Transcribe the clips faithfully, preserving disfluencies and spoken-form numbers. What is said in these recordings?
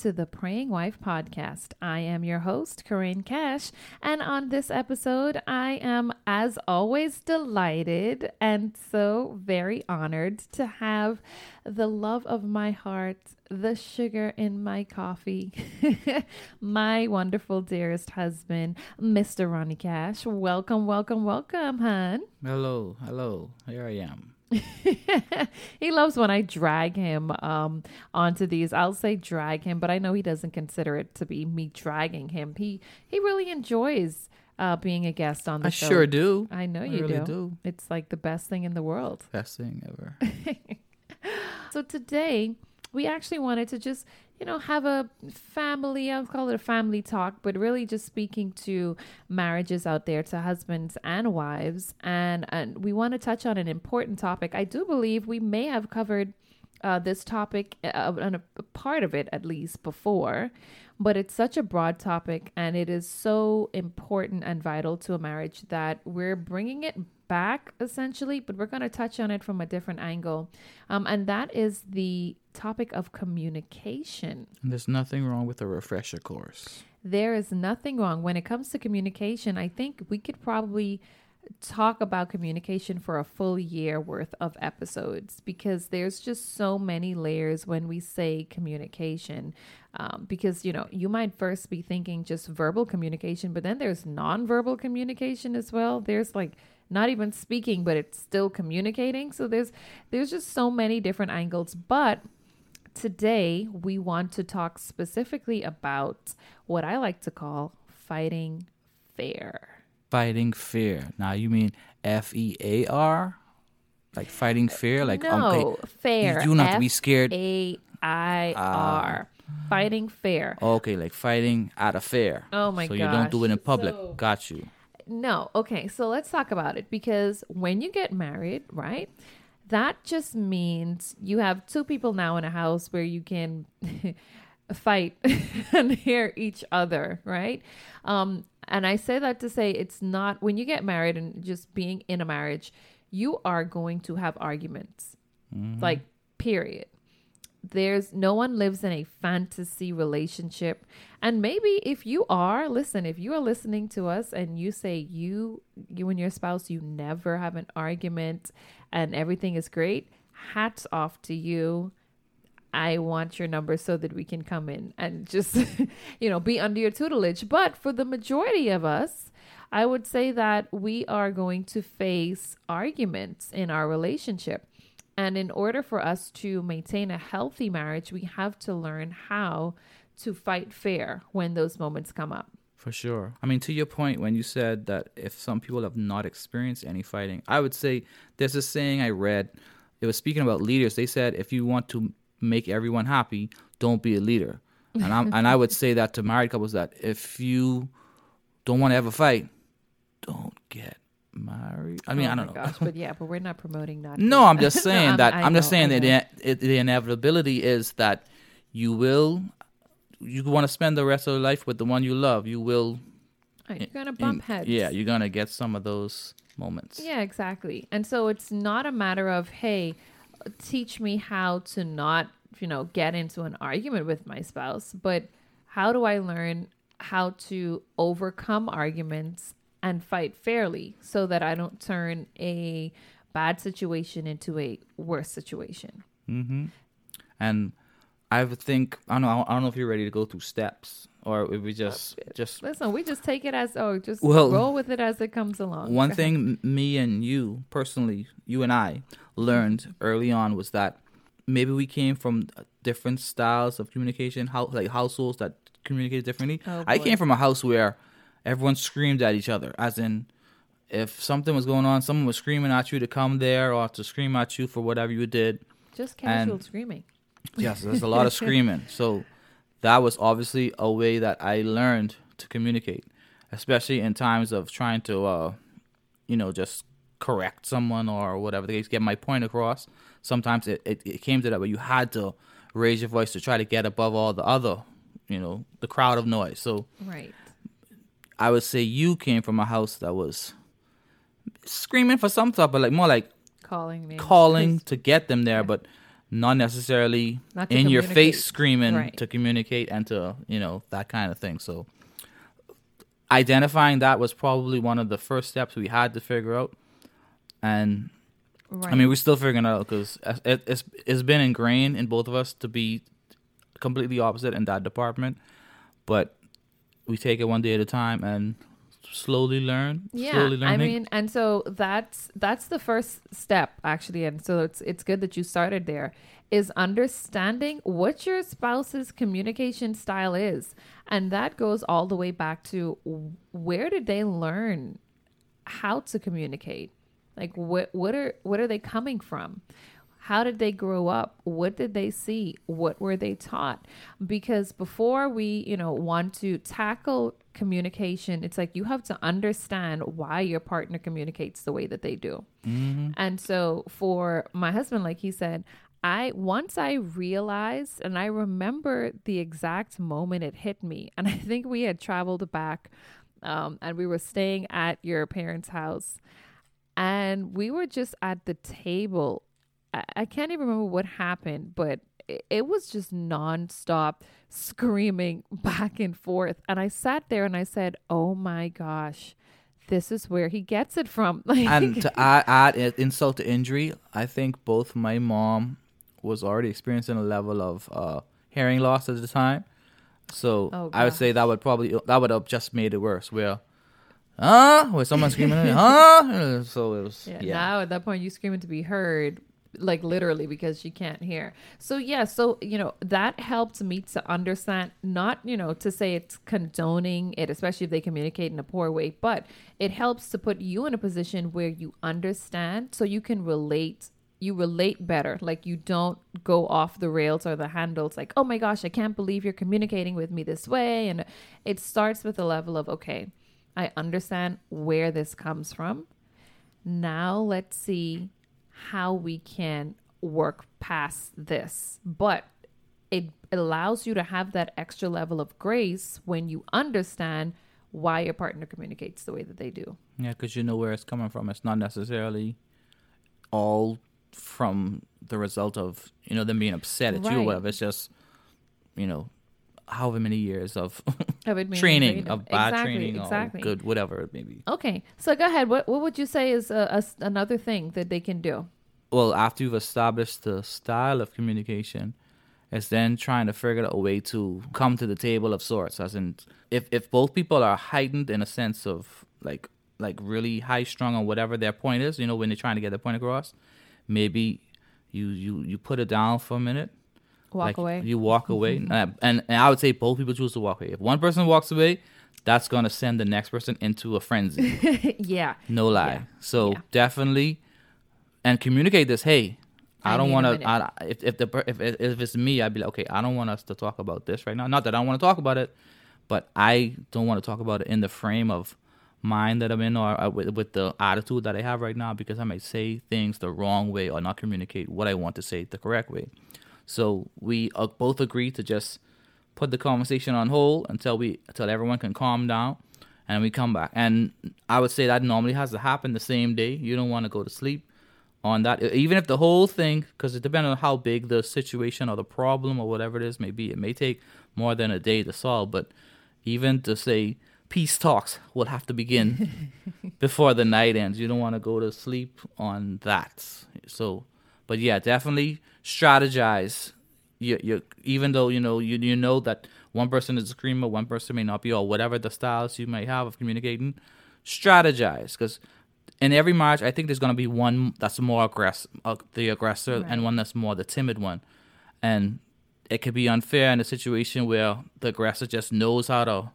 to the Praying Wife podcast. I am your host, Corinne Cash, and on this episode, I am, as always, delighted and so very honored to have the love of my heart, the sugar in my coffee, my wonderful dearest husband, Mister Ronnie Cash. Welcome, welcome, welcome, hon. Hello, hello. Here I am. He loves when I drag him um, onto these. I'll say drag him, but I know he doesn't consider it to be me dragging him. He he really enjoys uh, being a guest on the I show. I sure do. I know I you really do. do. It's like the best thing in the world. Best thing ever. So today we actually wanted to just, you know, have a family, I'll call it a family talk, but really just speaking to marriages out there, to husbands and wives. And, and we want to touch on an important topic. I do believe we may have covered uh, this topic, uh, on a, a part of it at least before, but it's such a broad topic and it is so important and vital to a marriage that we're bringing it back essentially, but we're going to touch on it from a different angle. Um, and that is the topic of communication. And there's nothing wrong with a refresher course. There is nothing wrong. When it comes to communication, I think we could probably talk about communication for a full year worth of episodes because there's just so many layers when we say communication. Um, because, you know, you might first be thinking just verbal communication, but then there's nonverbal communication as well. There's like not even speaking, but it's still communicating. So there's there's just so many different angles. But today we want to talk specifically about what I like to call fighting fair. Fighting fair. Now you mean F E A R? Like fighting fair? Like no, um, fair. You do not have to be scared. F A I R. Uh, fighting fair. Okay, like fighting at a fair. Oh my god. So gosh. you don't do it in public. So, Got you. No. Okay, so let's talk about it because when you get married, right? That just means you have two people now in a house where you can fight and hear each other, right? Um, and I say that to say it's not, when you get married and just being in a marriage, you are going to have arguments, mm-hmm. like period. There's no one lives in a fantasy relationship. And maybe if you are, listen, if you are listening to us and you say you, you and your spouse, you never have an argument and everything is great, hats off to you. I want your number so that we can come in and just, you know, be under your tutelage. But for the majority of us, I would say that we are going to face arguments in our relationship. And in order for us to maintain a healthy marriage, we have to learn how to fight fair when those moments come up. For sure. I mean, to your point, when you said that if some people have not experienced any fighting, I would say there's a saying I read. It was speaking about leaders. They said, if you want to make everyone happy, don't be a leader. And, I'm, and I would say that to married couples, that if you don't want to have a fight, don't get married. I mean, oh I don't my know. Gosh, but yeah, but we're not promoting that. No, I'm just saying no, that. I'm, I'm just know, saying that the, the inevitability is that you will, you want to spend the rest of your life with the one you love. You will. Oh, you're gonna bump in, heads. Yeah, you're gonna get some of those moments. Yeah, exactly. And so it's not a matter of, hey, teach me how to not, you know, get into an argument with my spouse, but how do I learn how to overcome arguments and fight fairly so that I don't turn a bad situation into a worse situation. Mm-hmm. And I would think, I don't know, I don't know if you're ready to go through steps or if we just, just listen, we just take it as, oh, just well, roll with it as it comes along. One thing me and you personally, you and I learned early on was that maybe we came from different styles of communication, how like households that communicate differently. Oh, I came from a house where everyone screamed at each other, as in if something was going on, someone was screaming at you to come there or to scream at you for whatever you did. Just casual and, screaming. Yes, there's a lot of screaming. So that was obviously a way that I learned to communicate, especially in times of trying to, uh, you know, just correct someone or whatever the case, get my point across. Sometimes it, it, it came to that where you had to raise your voice to try to get above all the other, you know, the crowd of noise. So right. I would say you came from a house that was screaming for some stuff, but like more like calling names. calling to get them there, but not necessarily Not to in your communicate. face screaming Right. to communicate and to, you know, that kind of thing. So identifying that was probably one of the first steps we had to figure out. And Right. I mean, we're still figuring it out because it, it's it's been ingrained in both of us to be completely opposite in that department. But we take it one day at a time and slowly learn. Yeah, slowly learn I things. mean, and so that's that's the first step actually, and so it's it's good that you started there. Is understanding what your spouse's communication style is, and that goes all the way back to where did they learn how to communicate? Like what what are what are they coming from? How did they grow up? What did they see? What were they taught? Because before we, you know, want to tackle communication, it's like you have to understand why your partner communicates the way that they do. Mm-hmm. And so for my husband, like he said, I once I realized and I remember the exact moment it hit me. And I think we had traveled back um, and we were staying at your parents' house. And we were just at the table. I, I can't even remember what happened, but it, it was just nonstop screaming back and forth. And I sat there and I said, oh my gosh, this is where he gets it from. Like, And to add, add insult to injury, I think both my mom was already experiencing a level of uh, hearing loss at the time. So Oh, I would gosh. say that would probably, that would have just made it worse. Where, huh? Where someone screaming, huh? So it was, Yeah, yeah. now at that point you screaming to be heard, like literally because she can't hear. So yeah, so you know that helped me to understand, not you know to say it's condoning it, especially if they communicate in a poor way, but it helps to put you in a position where you understand, so you can relate. You relate better. Like you don't go off the rails or the handles. Like, oh my gosh, I can't believe you're communicating with me this way. And it starts with a level of, okay, I understand where this comes from. Now let's see how we can work past this. But it allows you to have that extra level of grace when you understand why your partner communicates the way that they do. Yeah, because you know where it's coming from. It's not necessarily all from the result of, you know, them being upset at you or Right. whatever. It's just, you know, however many years of Of it being training, creative. of bad Exactly, training, exactly. or good, whatever it may be. Okay, so go ahead. What what would you say is a, a s- another thing that they can do? Well, after you've established the style of communication, it's then trying to figure out a way to come to the table of sorts. As in, if if both people are heightened in a sense of like like really high strung on whatever their point is, you know, when they're trying to get their point across, maybe you you you put it down for a minute. Walk Like, away. You walk away, and, and and I would say both people choose to walk away. If one person walks away, that's gonna send the next person into a frenzy. Yeah. No lie. Yeah. So Yeah. definitely, and communicate this. Hey, I, I don't need a want minute. to. If if the per- if if it's me, I'd be like, okay, I don't want us to talk about this right now. Not that I don't want to talk about it, but I don't want to talk about it in the frame of mind that I'm in, or uh, with, with the attitude that I have right now, because I might say things the wrong way or not communicate what I want to say the correct way. So we uh, both agree to just put the conversation on hold until we until everyone can calm down, and we come back. And I would say that normally has to happen the same day. You don't want to go to sleep on that, even if the whole thing, because it depends on how big the situation or the problem or whatever it is may be. It may take more than a day to solve, but even to say peace talks will have to begin before the night ends. You don't want to go to sleep on that. So, but yeah, definitely strategize. You, you, even though you know you you know that one person is a screamer, one person may not be, or whatever the styles you may have of communicating, strategize. Because in every marriage, I think there's gonna be one that's more aggressive, uh, the aggressor, Right. and one that's more the timid one, and it could be unfair in a situation where the aggressor just knows how to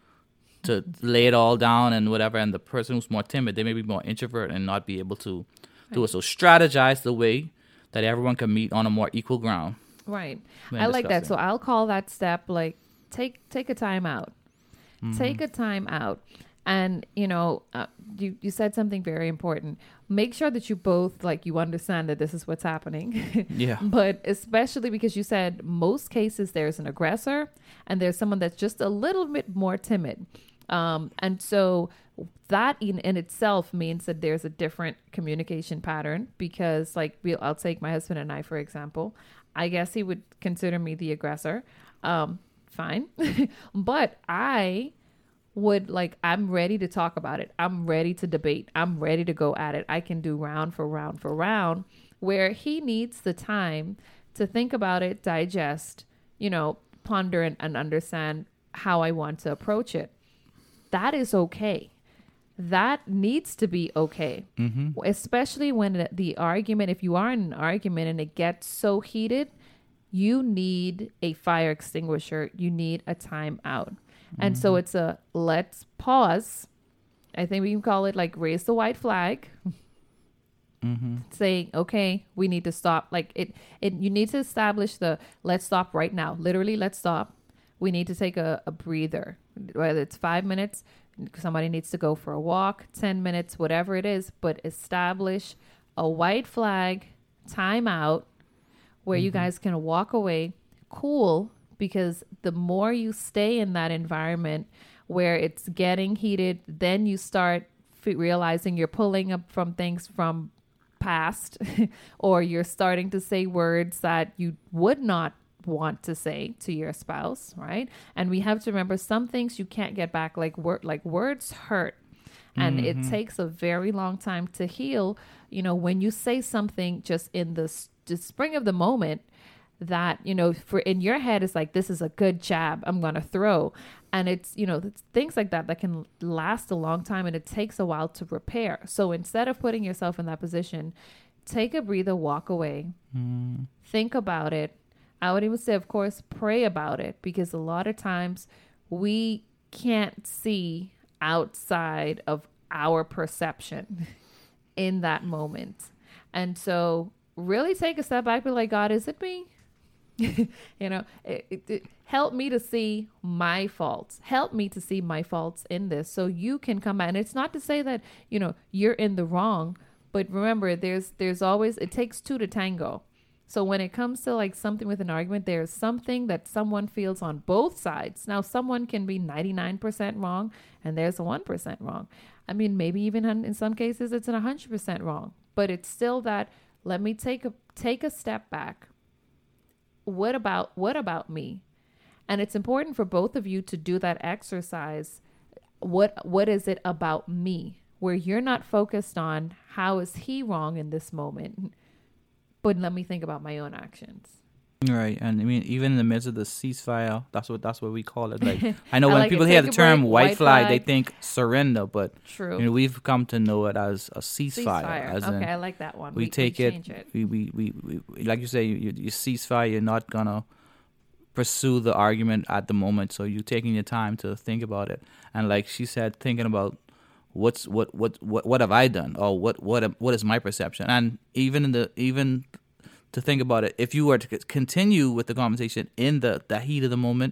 to lay it all down and whatever, and the person who's more timid, they may be more introvert and not be able to do it. So strategize the way that everyone can meet on a more equal ground. Right. when I like that. So discussing. I'll call that step like take take a time out. Mm-hmm. Take a time out. And you know, uh, you you said something very important. Make sure that you both like you understand that this is what's happening. Yeah. But especially because you said most cases there's an aggressor and there's someone that's just a little bit more timid. Um, and so that in, in itself means that there's a different communication pattern because like we'll, I'll take my husband and I, for example, I guess he would consider me the aggressor. Um, fine. But I would like, I'm ready to talk about it. I'm ready to debate. I'm ready to go at it. I can do round for round for round, where he needs the time to think about it, digest, you know, ponder and, and understand how I want to approach it. That is okay. That needs to be okay. Mm-hmm. Especially when the argument, if you are in an argument and it gets so heated, you need a fire extinguisher. You need a timeout. Mm-hmm. And so it's a let's pause. I think we can call it like raise the white flag. Mm-hmm. Saying, okay, we need to stop. Like it, it, you need to establish the let's stop right now. Literally, let's stop. We need to take a, a breather, whether it's five minutes, somebody needs to go for a walk, ten minutes, whatever it is, but establish a white flag timeout where mm-hmm. you guys can walk away cool, because the more you stay in that environment where it's getting heated, then you start f- realizing you're pulling up from things from past or you're starting to say words that you would not want to say to your spouse, right? And we have to remember some things you can't get back, like word like words hurt, and mm-hmm. it takes a very long time to heal. You know, when you say something just in the, the spring of the moment that, you know, for in your head is like, this is a good jab I'm gonna throw, and it's, you know, it's things like that that can last a long time, and it takes a while to repair. So instead of putting yourself in that position, take a breather, walk away, mm. think about it. I would even say, of course, pray about it, because a lot of times we can't see outside of our perception in that moment. And so really take a step back, be like, God, is it me? you know, it, it, it, help me to see my faults. Help me to see my faults in this so you can come back. And it's not to say that, you know, you're in the wrong, but remember, there's there's always, it takes two to tango. So when it comes to like something with an argument, there's something that someone feels on both sides. Now, someone can be ninety-nine percent wrong and there's a one percent wrong. I mean, maybe even in some cases it's an one hundred percent wrong, but it's still that, let me take a take a step back. What about what about me? And it's important for both of you to do that exercise. What what is it about me? Where you're not focused on how is he wrong in this moment, but let me think about my own actions. Right. And I mean, even in the midst of the ceasefire, that's what that's what we call it. Like, I know I when like people it. hear Take the a term break, white white flag, flag. they think surrender, but True. You know, we've come to know it as a ceasefire. Ceasefire. As Okay, in, I like that one. We, We, take we it, change it. We, we, we, we, like you say, you, you ceasefire, you're not going to pursue the argument at the moment. So you're taking your time to think about it. And like she said, thinking about what's what what what, what have I done, or what what what is my perception. And even in the even to think about it, if you were to continue with the conversation in the, the heat of the moment,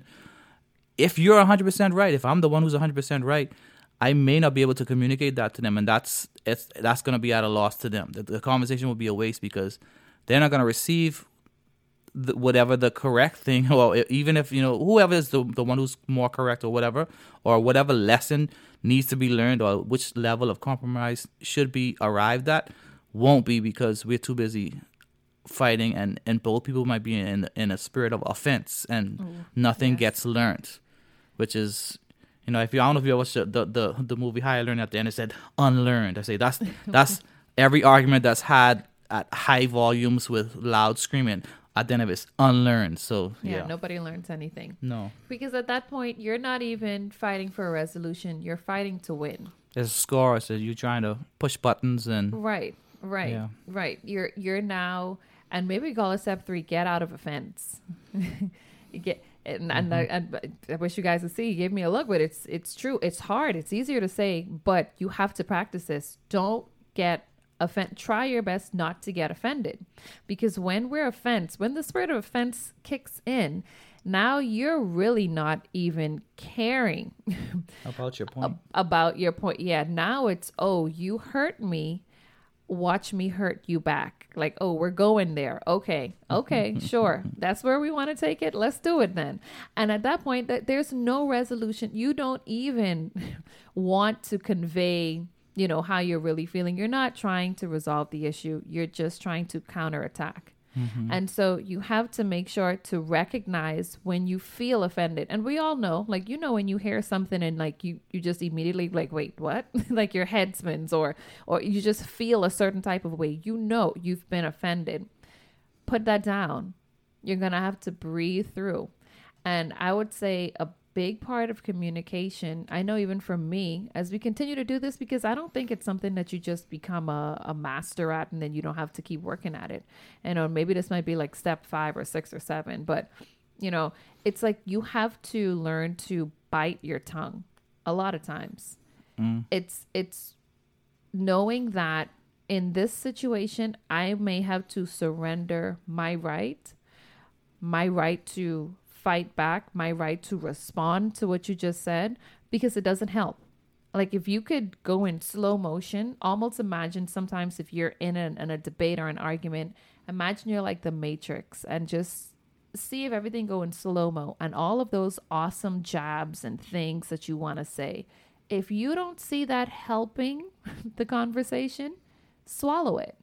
if you're one hundred percent right, if I'm the one who's one hundred percent right, I may not be able to communicate that to them, and that's it's that's going to be at a loss to them. The, the conversation will be a waste because they're not going to receive the, whatever the correct thing, or even if, you know, whoever is the, the one who's more correct or whatever, or whatever lesson needs to be learned, or which level of compromise should be arrived at, won't be, because we're too busy fighting, and, and both people might be in in a spirit of offense, and Ooh, nothing yes. gets learned, which is, you know, if you I don't know if you watched the the the, the movie High Learning, at the end it said unlearned. I say that's that's every argument that's had at high volumes with loud screaming, at the end of it's unlearned. So yeah, yeah, nobody learns anything. No, because at that point you're not even fighting for a resolution. You're fighting to win. There's a score. So you're trying to push buttons and right, right, yeah. right. You're you're now, and maybe we call it step three: get out of offense. you get. And, mm-hmm. and, I, and I wish you guys could see. You gave me a look, but it's it's true. It's hard. It's easier to say, but you have to practice this. Don't get offended. Try your best not to get offended, because when we're offense, when the spirit of offense kicks in, now you're really not even caring about your point. about your point. Yeah. Now it's, oh, you hurt me. watch me hurt you back. Like, oh, we're going there. Okay. Okay. Sure. That's where we want to take it. Let's do it then. And at that point, that there's no resolution. You don't even want to convey, you know, how you're really feeling. You're not trying to resolve the issue. You're just trying to counterattack. Mm-hmm. And so you have to make sure to recognize when you feel offended. And we all know, like, you know, when you hear something and like you, you just immediately like, wait, what? Like your head spins or, or you just feel a certain type of way, you know, you've been offended. Put that down. You're going to have to breathe through. And I would say a big part of communication, I know even for me, as we continue to do this, because I don't think it's something that you just become a, a master at and then you don't have to keep working at it. And or maybe this might be like step five or six or seven, but you know, it's like you have to learn to bite your tongue a lot of times. Mm. It's, it's knowing that in this situation, I may have to surrender my right, my right to fight back, my right to respond to what you just said, because it doesn't help. Like if you could go in slow motion, almost imagine sometimes if you're in, an, in a debate or an argument, imagine you're like the Matrix and just see if everything go in slow-mo and all of those awesome jabs and things that you want to say. If you don't see that helping the conversation, swallow it.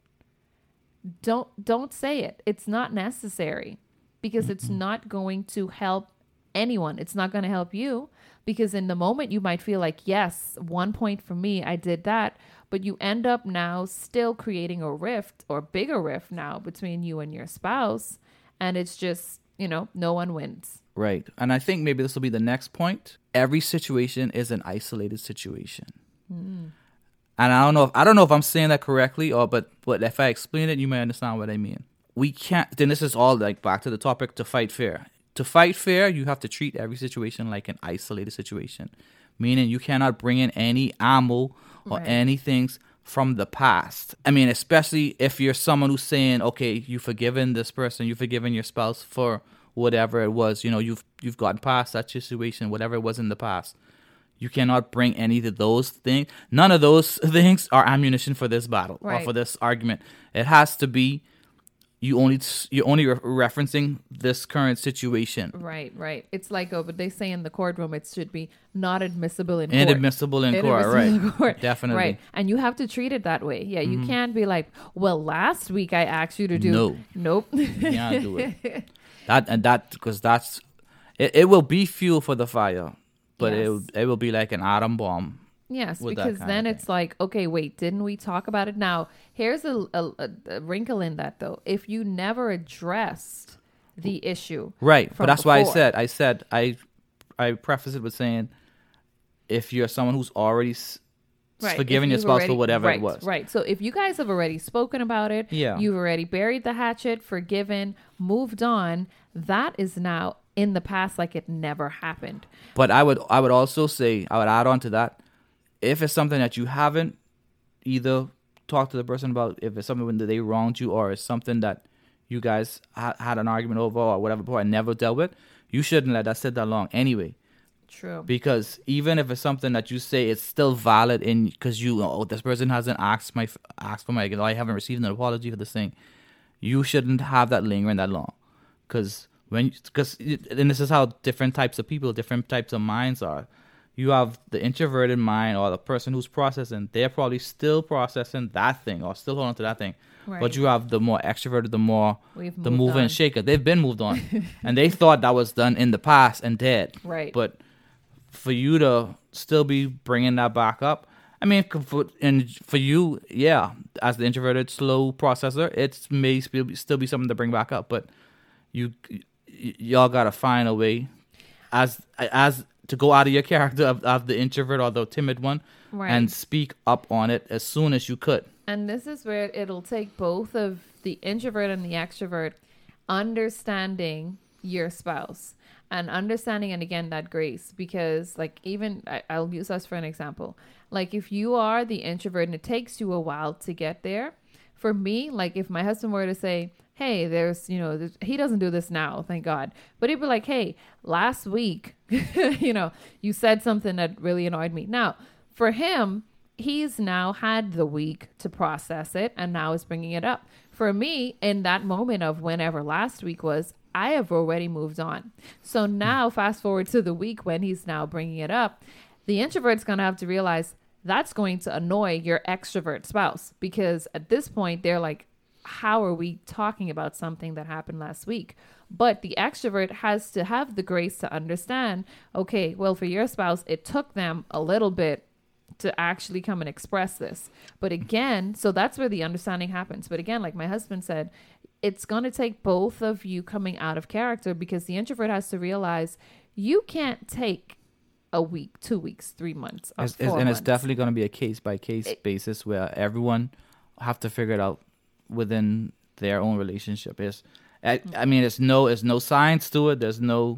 Don't don't say it. It's not necessary. Because it's not going to help anyone. It's not going to help you because in the moment you might feel like, yes, one point for me, I did that. But you end up now still creating a rift or bigger rift now between you and your spouse. And it's just, you know, no one wins. Right. And I think maybe this will be the next point. Every situation is an isolated situation. Mm. And I don't know if I don't know if I'm saying that correctly or but but if I explain it, you may understand what I mean. We can't, then this is all like back to the topic, to fight fair. To fight fair, you have to treat every situation like an isolated situation, meaning you cannot bring in any ammo or right. anything from the past. I mean, especially if you're someone who's saying, okay, you've forgiven this person, you've forgiven your spouse for whatever it was, you know, you've you've gotten past that situation, whatever it was in the past. You cannot bring any of those things. None of those things are ammunition for this battle right. or for this argument. It has to be You only you're only re- referencing this current situation. Right, right. It's like, oh, but they say in the courtroom it should be not admissible in court. Inadmissible in court, right? In court. Definitely. Right, and you have to treat it that way. Yeah, you mm-hmm. can't be like, well, last week I asked you to do. No. Nope. You can't do it. That and that because that's it. It will be fuel for the fire, but yes. it it will be like an atom bomb. Yes, because then it's like, okay, wait, didn't we talk about it? Now, here's a, a, a wrinkle in that, though. If you never addressed the issue. Right, but that's before, why I said, I said, I I preface it with saying, if you're someone who's already s- right, forgiven your spouse already, for whatever right, it was. Right, so if you guys have already spoken about it, yeah. you've already buried the hatchet, forgiven, moved on, that is now in the past like it never happened. But I would I would also say, I would add on to that, if it's something that you haven't either talked to the person about, if it's something that they wronged you or it's something that you guys ha- had an argument over or whatever before and never dealt with, you shouldn't let that sit that long anyway. True. Because even if it's something that you say it's still valid in, because you, oh, this person hasn't asked my asked for my, you know, I haven't received an apology for this thing, you shouldn't have that lingering that long. Because when, because, and this is how different types of people, different types of minds are. You have the introverted mind or the person who's processing, they're probably still processing that thing or still holding on to that thing. Right. But you have the more extroverted, the more We've the mover and shaker. They've been moved on. And they thought that was done in the past and dead. Right. But for you to still be bringing that back up, I mean, for, and for you, yeah, as the introverted, slow processor, it may still be something to bring back up. But you, y- y'all got to find a way as as... to go out of your character of, of the introvert or the timid one right. and speak up on it as soon as you could. And this is where it'll take both of the introvert and the extrovert understanding your spouse and understanding, and again, that grace, because like even I, I'll use us for an example. Like if you are the introvert and it takes you a while to get there, for me, like if my husband were to say, hey, there's, you know, there's, he doesn't do this now, thank God. But he'd be like, hey, last week, you know, you said something that really annoyed me. Now, for him, he's now had the week to process it and now is bringing it up. For me, in that moment of whenever last week was, I have already moved on. So now fast forward to the week when he's now bringing it up, the introvert's going to have to realize that's going to annoy your extrovert spouse, because at this point they're like, how are we talking about something that happened last week? But the extrovert has to have the grace to understand, okay, well, for your spouse, it took them a little bit to actually come and express this. But again, so that's where the understanding happens. But again, like my husband said, it's going to take both of you coming out of character, because the introvert has to realize you can't take a week, two weeks, three months, or It's, four it's, and months. it's definitely going to be a case by case basis where everyone have to figure it out within their own relationship. Is I, I mean, it's no, it's no science to it. There's no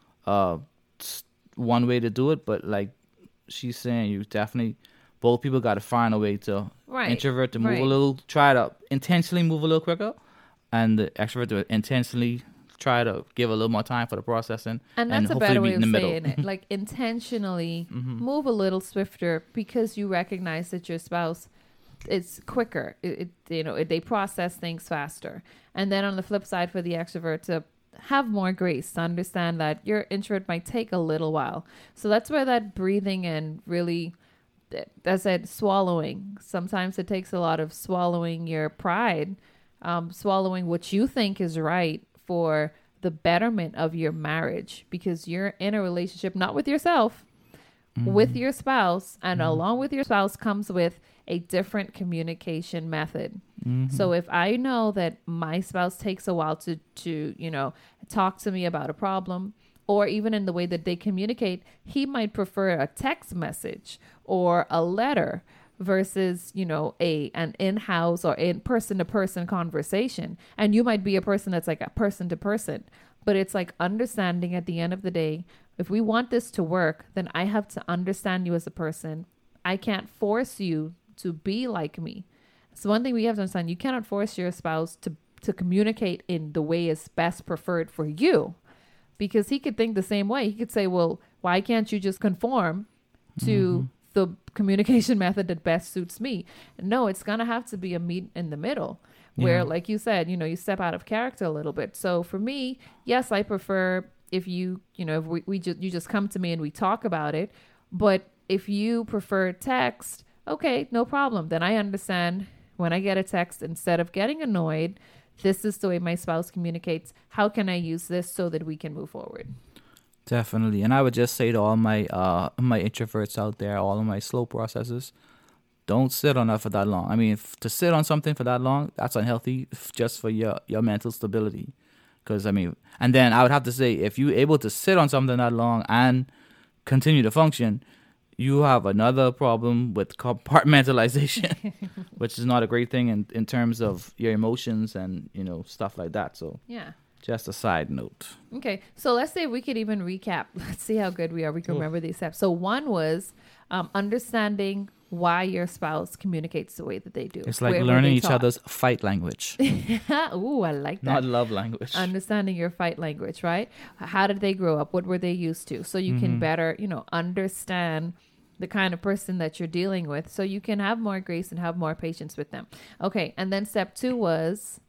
uh s- one way to do it. But like she's saying, you definitely both people got to find a way to Right, introvert to move right. a little, try to intentionally move a little quicker, and the extrovert to intentionally try to give a little more time for the processing. And that's a hopefully better meet way in of the middle. saying it. Like intentionally move a little swifter, because you recognize that your spouse is quicker. It, it you know it, they process things faster. And then on the flip side, for the extrovert to have more grace, to understand that your introvert might take a little while. So that's where that breathing and really, as I said, swallowing. Sometimes it takes a lot of swallowing your pride, um, swallowing what you think is right for the betterment of your marriage, because you're in a relationship not with yourself, mm-hmm. with your spouse, and mm-hmm. along with your spouse comes with a different communication method. Mm-hmm. So if I know that my spouse takes a while to to you know talk to me about a problem, or even in the way that they communicate, he might prefer a text message or a letter versus, you know, a an in-house or in person-to-person conversation. And you might be a person that's like a person-to-person, but it's like understanding at the end of the day, if we want this to work, then I have to understand you as a person. I can't force you to be like me. So one thing we have to understand, you cannot force your spouse to, to communicate in the way is best preferred for you, because he could think the same way. He could say, well, why can't you just conform to mm-hmm. the communication method that best suits me? No, it's going to have to be a meet in the middle where, yeah. like you said, you know, you step out of character a little bit. So for me, yes, I prefer if you, you know, if we, we just, you just come to me and we talk about it. But if you prefer text, okay, no problem. Then I understand when I get a text, instead of getting annoyed, this is the way my spouse communicates. How can I use this so that we can move forward? Definitely. And I would just say to all my uh my introverts out there, all of my slow processors, don't sit on that for that long. I mean, f- to sit on something for that long, that's unhealthy f- just for your, your mental stability. Because, I mean, and then I would have to say, if you're able to sit on something that long and continue to function, you have another problem with compartmentalization, which is not a great thing in, in terms of your emotions and, you know, stuff like that. So yeah. Just a side note. Okay. So let's say we could even recap. Let's see how good we are. We can Ooh. remember these steps. So one was um, understanding why your spouse communicates the way that they do. It's like Where learning each other's fight language. Ooh, I like that. Not love language. Understanding your fight language, right? How did they grow up? What were they used to? So you mm-hmm. can better, you know, understand the kind of person that you're dealing with, so you can have more grace and have more patience with them. Okay. And then step two was...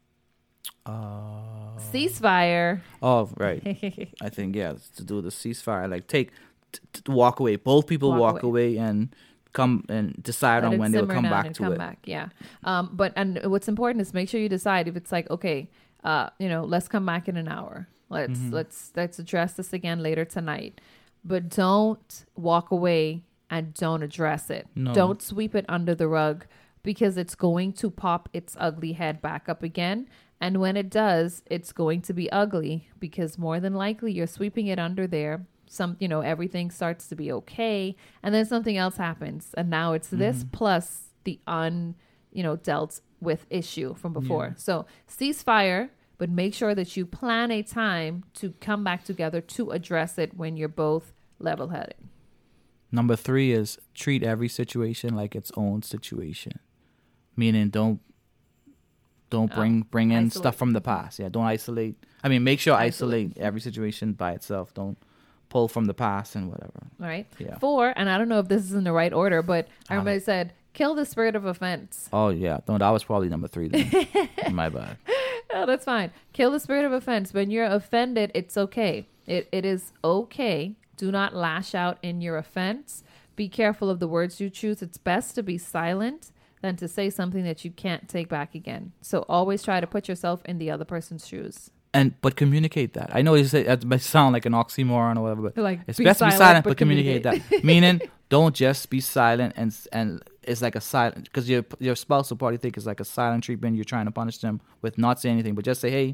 Uh, ceasefire. Oh, right. I think, yeah, to do the ceasefire. Like, take, t- t- walk away. Both people walk, walk away. away and come and decide Let on when they'll come back to come it. Back, yeah. Um, but, and what's important is make sure you decide if it's like, okay, uh, you know, let's come back in an hour. Let's, mm-hmm. let's, let's address this again later tonight. But don't walk away and don't address it. No. Don't sweep it under the rug, because it's going to pop its ugly head back up again. And when it does, it's going to be ugly, because more than likely you're sweeping it under there. Some, you know, everything starts to be okay. And then something else happens. And now it's mm-hmm. this plus the un, you know, dealt with issue from before. Yeah. So ceasefire, but make sure that you plan a time to come back together to address it when you're both level headed. Number three is treat every situation like its own situation. Meaning don't Don't bring oh, bring in isolate. stuff from the past. Yeah, don't isolate. I mean, make sure isolate. isolate every situation by itself. Don't pull from the past and whatever. All right. Yeah. Four, and I don't know if this is in the right order, but I remember I said Kill the spirit of offense. Oh yeah, no, that was probably number three then. My bad. Oh, that's fine. Kill the spirit of offense. When you're offended, it's okay. It it is okay. Do not lash out in your offense. Be careful of the words you choose. It's best to be silent than to say something that you can't take back again. So always try to put yourself in the other person's shoes. And but communicate that. I know you say that might sound like an oxymoron or whatever, but Like, it's be best to be silent, silent, but but communicate, that. Meaning, don't just be silent and and it's like a silent, because your your spouse will probably think it's like a silent treatment. You're trying to punish them with not saying anything, but just say, hey,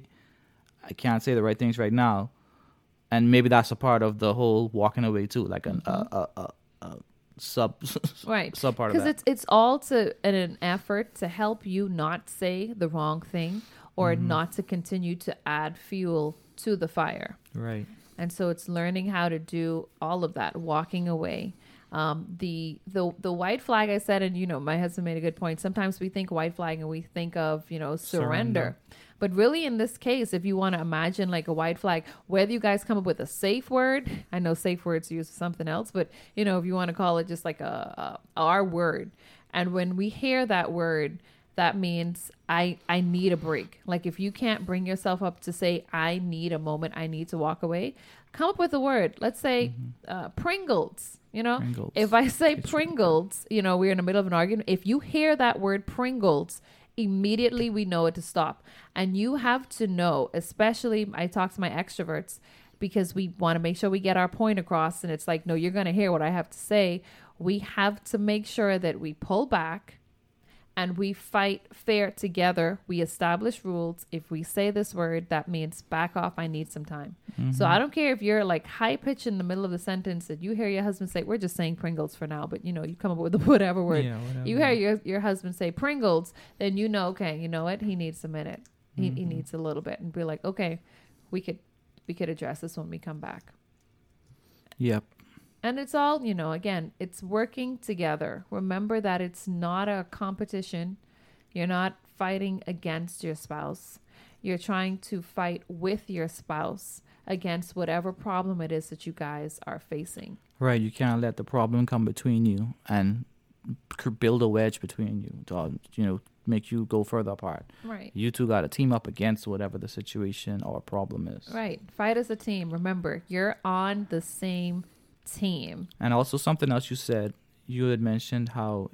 I can't say the right things right now, and maybe that's a part of the whole walking away too, like an Mm-hmm. a, a, a, a sub Right. sub part of Because that. it's it's all to in an effort to help you not say the wrong thing or Mm-hmm. not to continue to add fuel to the fire. Right. And so it's learning how to do all of that, walking away. Um, the the the white flag I said, and you know, my husband made a good point. Sometimes we think white flag and we think of, you know, surrender. Surrender. But really in this case, if you want to imagine like a white flag, whether you guys come up with a safe word, I know safe words use something else, but you know, if you want to call it just like a, a our word. And when we hear that word, that means I I need a break. Like if you can't bring yourself up to say, I need a moment, I need to walk away, come up with a word. Let's say uh, Pringles, you know, Pringles. if I say It's- Pringles, you know, we're in the middle of an argument. If you hear that word Pringles, immediately we know it to stop. And you have to know, especially I talk to my extroverts because we want to make sure we get our point across. And it's like, no, you're going to hear what I have to say. We have to make sure that we pull back and we fight fair together. We establish rules. If we say this word, that means back off. I need some time. Mm-hmm. So I don't care if you're like high pitch in the middle of the sentence that you hear your husband say, we're just saying Pringles for now, but you know, you come up with whatever word. Yeah, whatever. You hear your, your husband say Pringles, then you know, okay, you know what? He needs a minute. He, he Mm-hmm. needs a little bit, and be like, okay, we could, we could address this when we come back. Yep. And it's all, you know, again, it's working together. Remember that it's not a competition. You're not fighting against your spouse. You're trying to fight with your spouse against whatever problem it is that you guys are facing. Right. You can't let the problem come between you and c- build a wedge between you to, you know, make you go further apart. Right. You two got to team up against whatever the situation or problem is. Right. Fight as a team. Remember, you're on the same team. And also something else you said, you had mentioned how,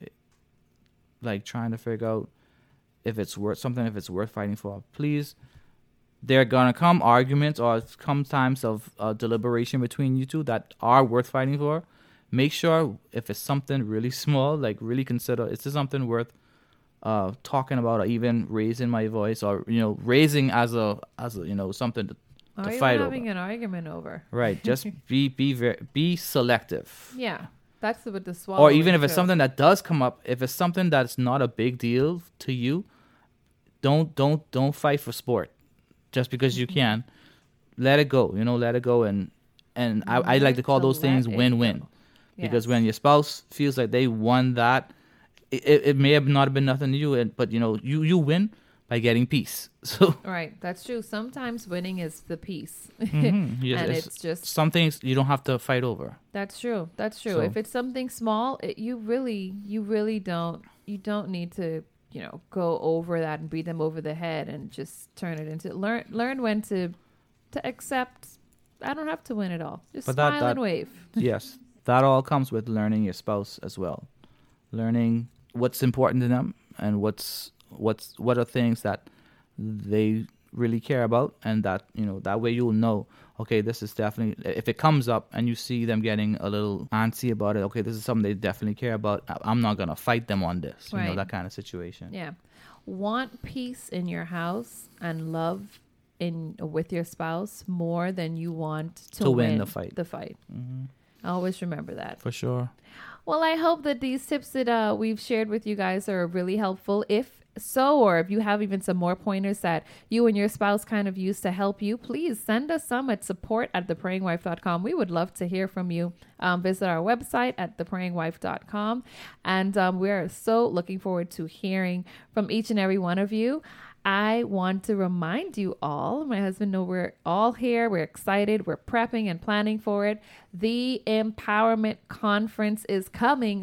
like, trying to figure out if it's worth something, if it's worth fighting for. Please, there are gonna come arguments or come times of uh, deliberation between you two that are worth fighting for. Make sure if it's something really small, like really consider, is this something worth uh, talking about, or even raising my voice, or you know, raising as a as a you know something to, Are to you fight having over. an argument over? Right. Just be be very, be selective. Yeah. That's what the swallow. Or even if it's something that does come up, if it's something that's not a big deal to you, don't don't don't fight for sport just because you can. Let it go, you know, let it go. And and I, I like to call those things win-win, because when your spouse feels like they won that, it, it may have not been nothing to you, and but you know you you win by getting peace. So Right, that's true. Sometimes winning is the peace. mhm, you- And it's- it's just some things you don't have to fight over. that's true. That's true. So- If it's something small, it, you really you really don't you don't need to, you know, go over that and beat them over the head and just turn it into learn learn when to to accept I don't have to win it all. Just But that- smile that- and wave. Yes, that all comes with learning your spouse as well, learning what's important to them and what's what's what are things that they really care about, and that you know that way you'll know, okay, this is definitely, if it comes up and you see them getting a little antsy about it, okay, this is something they definitely care about. I- I'm not gonna fight them on this, you know, Right. that kind of situation. Yeah. Want peace in your house and love in with your spouse more than you want to, To win the fight. The fight. hmm Always remember that. For sure. Well, I hope that these tips that uh, we've shared with you guys are really helpful. If so, or if you have even some more pointers that you and your spouse kind of use to help you, please send us some at support at the praying wife dot com. We would love to hear from you. Um, visit our website at the praying wife dot com. And um, we're so looking forward to hearing from each and every one of you. I want to remind you all, my husband know we're all here. We're excited. We're prepping and planning for it. The Empowerment Conference is coming up.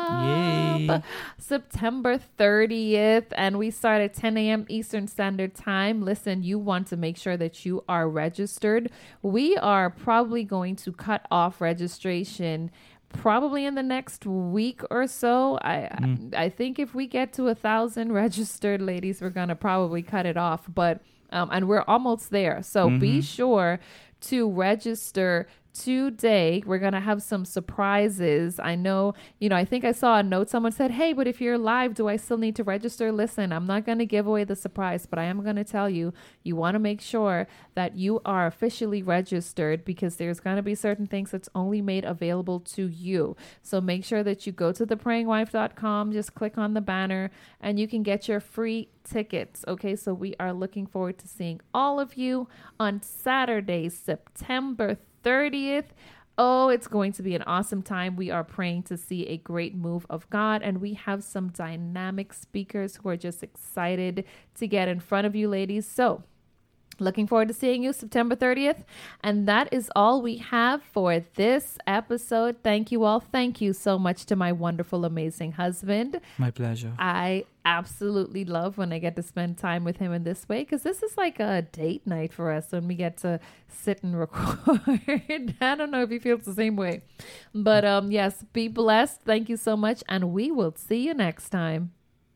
Yay. September thirtieth, and we start at ten a.m. Eastern Standard Time. Listen, you want to make sure that you are registered. We are probably going to cut off registration probably in the next week or so. I mm. I think if we get to a thousand registered ladies, we're gonna probably cut it off. But um, and we're almost there. So mm-hmm. be sure to register today. We're going to have some surprises. I know, you know, I think I saw a note. Someone said, hey, but if you're live, do I still need to register? Listen, I'm not going to give away the surprise, but I am going to tell you, you want to make sure that you are officially registered, because there's going to be certain things that's only made available to you. So make sure that you go to the praying wife dot com, just click on the banner, and you can get your free tickets. Okay, so we are looking forward to seeing all of you on Saturday, September thirtieth. Oh, it's going to be an awesome time. We are praying to see a great move of God, and we have some dynamic speakers who are just excited to get in front of you, ladies. So looking forward to seeing you September thirtieth. And that is all we have for this episode. Thank you all. Thank you so much to my wonderful, amazing husband. My pleasure. I absolutely love when I get to spend time with him in this way, because this is like a date night for us when we get to sit and record. I don't know if he feels the same way. But um, yes, be blessed. Thank you so much. And we will see you next time.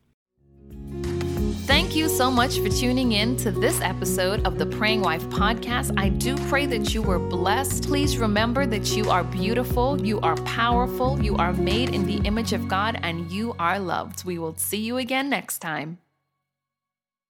Thank you so much for tuning in to this episode of the Praying Wife podcast. I do pray that you were blessed. Please remember that you are beautiful, you are powerful, you are made in the image of God, and you are loved. We will see you again next time.